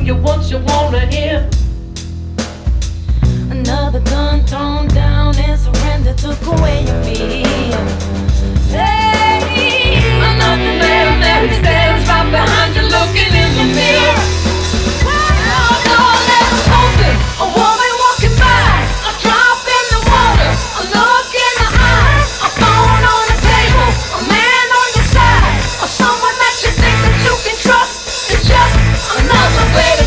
you what you wanna hear. Another gun thrown down and surrender took away your fear. Hey, Another man there he stands right behind you looking in the mirror. Oh, door left open, a woman walking by, a drop in the water, a look in the eye, a phone on the table, a man on your side, or someone that you think that you can trust. It's just another way to